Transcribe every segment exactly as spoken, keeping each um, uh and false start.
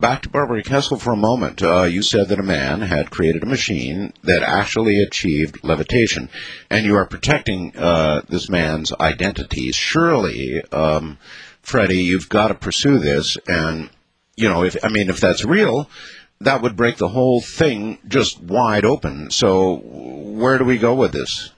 back to Barbary Castle for a moment. Uh, you said that a man had created a machine that actually achieved levitation, and you are protecting uh, this man's identity. Surely, um, Freddie, you've got to pursue this, and, you know, if I mean, if that's real, that would break the whole thing just wide open. So where do we go with this?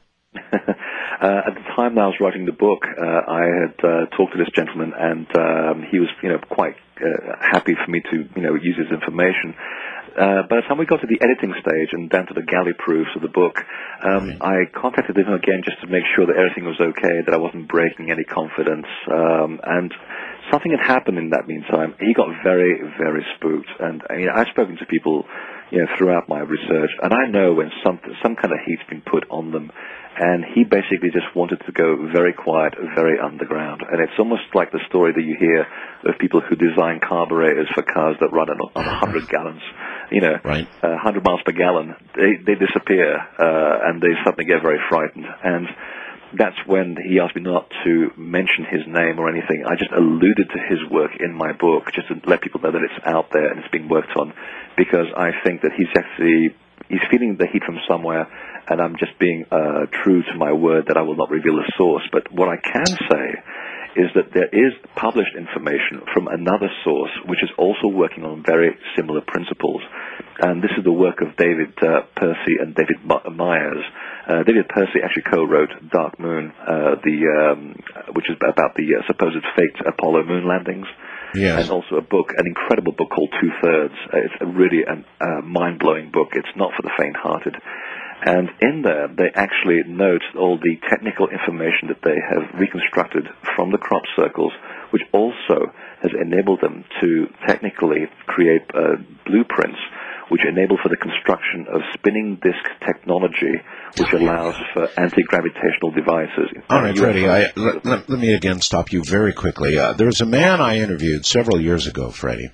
Uh, at the time that I was writing the book, uh, I had uh, talked to this gentleman, and um, he was, you know, quite uh, happy for me to, you know, use his information. Uh, by the time we got to the editing stage and down to the galley proofs of the book, um, I contacted him again just to make sure that everything was okay, that I wasn't breaking any confidence, um, and something had happened in that meantime. He got very, very spooked, and I mean, I've spoken to people, you know, throughout my research, and I know when some some kind of heat's been put on them. And he basically just wanted to go very quiet, very underground. And it's almost like the story that you hear of people who design carburetors for cars that run on on one hundred gallons, you know, right. uh, one hundred miles per gallon. They, they disappear, uh, and they suddenly get very frightened. And that's when he asked me not to mention his name or anything. I just alluded to his work in my book, just to let people know that it's out there and it's being worked on, because I think that he's actually, he's feeling the heat from somewhere, and I'm just being uh, true to my word that I will not reveal the source. But what I can say is that there is published information from another source which is also working on very similar principles. And this is the work of David uh, Percy and David Myers. Uh, David Percy actually co-wrote Dark Moon, uh, the um, which is about the uh, supposed faked Apollo moon landings. Yes. And also a book, an incredible book called Two-Thirds. Uh, it's a really a uh, mind-blowing book. It's not for the faint-hearted. And in there, they actually note all the technical information that they have reconstructed from the crop circles, which also has enabled them to technically create uh, blueprints which enable for the construction of spinning disk technology, which allows for anti-gravitational devices. All right, Freddie, I, let, let, let me again stop you very quickly. Uh, there was a man I interviewed several years ago, Freddie.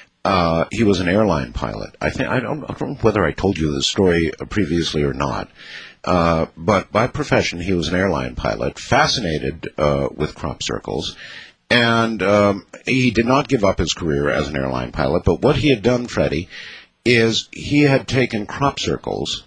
Uh, he was an airline pilot. I think I don't, I don't know whether I told you this story previously or not, uh, but by profession he was an airline pilot, fascinated uh, with crop circles, and um, he did not give up his career as an airline pilot. But what he had done, Freddie, is he had taken crop circles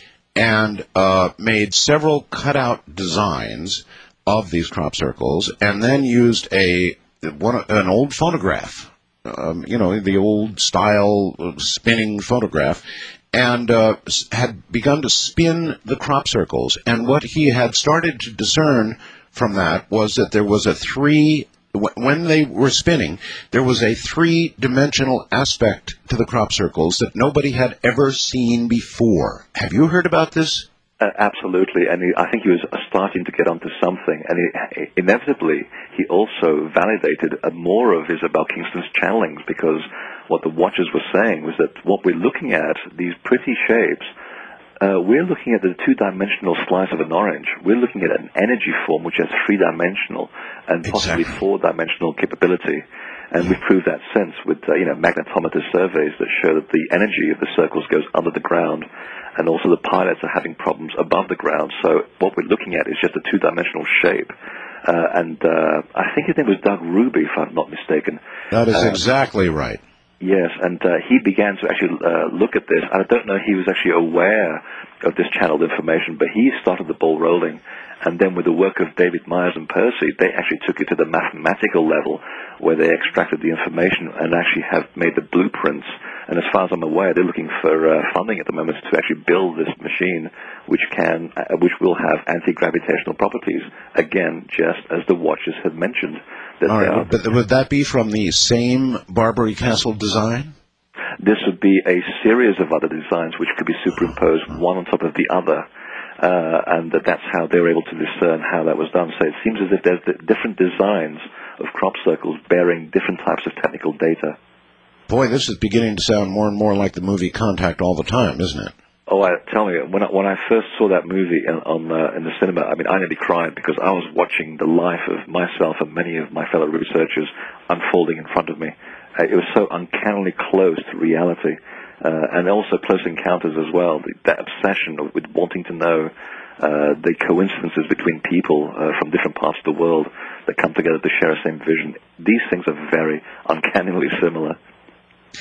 and uh, made several cutout designs of these crop circles, and then used a one, an old phonograph. Um, you know, the old style spinning phonograph, and uh, had begun to spin the crop circles. And what he had started to discern from that was that there was a three, when they were spinning, there was a three-dimensional aspect to the crop circles that nobody had ever seen before. Have you heard about this? Uh, absolutely, and he, I think he was starting to get onto something, and he, inevitably he also validated uh, more of Isabel Kingston's channelings, because what the watchers were saying was that what we're looking at, these pretty shapes, uh, we're looking at the two-dimensional slice of an orange. We're looking at an energy form which has three-dimensional and possibly Exactly. four-dimensional capability. And we've proved that since with, uh, you know, magnetometer surveys that show that the energy of the circles goes under the ground, and also the pilots are having problems above the ground. So what we're looking at is just a two-dimensional shape. Uh, and uh, I think his name was Doug Ruby, if I'm not mistaken. That is um, exactly right. Yes, and uh, he began to actually uh, look at this. I don't know if he was actually aware of this channeled information, but he started the ball rolling. And then with the work of David Myers and Percy, they actually took it to the mathematical level, where they extracted the information and actually have made the blueprints. And as far as I'm aware, they're looking for uh, funding at the moment to actually build this machine, which can, uh, which will have anti-gravitational properties. Again, just as the watchers had mentioned. That All right, are, but would that be from the same Barbary Castle design? This would be a series of other designs which could be superimposed one on top of the other. Uh, and that that's how they were able to discern how that was done. So it seems as if there's different designs of crop circles bearing different types of technical data. Boy, this is beginning to sound more and more like the movie Contact all the time, isn't it? Oh, I tell you, when I, when I first saw that movie in, on uh, in the cinema, I mean, I nearly cried, because I was watching the life of myself and many of my fellow researchers unfolding in front of me. Uh, it was so uncannily close to reality. Uh, and also Close Encounters as well, the, that obsession of, with wanting to know uh, the coincidences between people uh, from different parts of the world that come together to share the same vision. These things are very uncannily similar.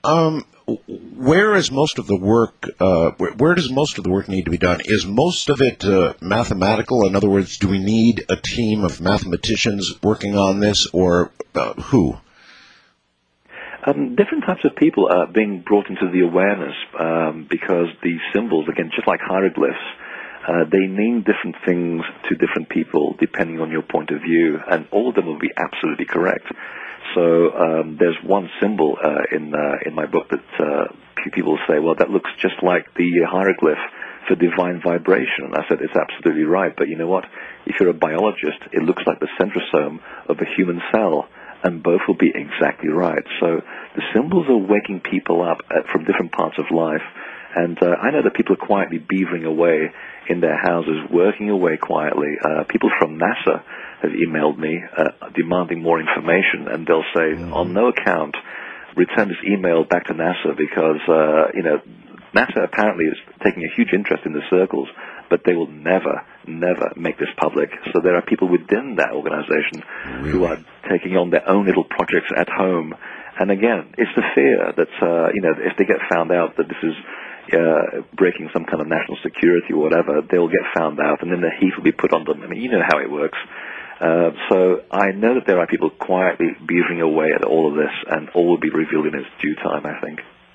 Um, where is most of the work? Uh, where, where does most of the work need to be done? Is most of it uh, mathematical? In other words, do we need a team of mathematicians working on this, or uh, who? Um, different types of people are being brought into the awareness um, because the symbols, again, just like hieroglyphs, uh, they mean different things to different people depending on your point of view, and all of them will be absolutely correct. So um, there's one symbol uh, in uh, in my book that uh, people say, well, that looks just like the hieroglyph for divine vibration. And I said, it's absolutely right, but you know what? If you're a biologist, it looks like the centrosome of a human cell, and both will be exactly right. So the symbols are waking people up at, from different parts of life, and uh, I know that people are quietly beavering away in their houses, working away quietly. Uh, people from NASA have emailed me uh, demanding more information, and they'll say, mm-hmm. on no account, return this email back to NASA because, uh, you know, NASA apparently is taking a huge interest in the circles, but they will never, never make this public. So there are people within that organization really? who are taking on their own little projects at home. And again, it's the fear that, uh, you know, if they get found out that this is uh, breaking some kind of national security or whatever, they'll get found out, and then the heat will be put on them. I mean, you know how it works. Uh, so I know that there are people quietly beavering away at all of this, and all will be revealed in its due time, I think.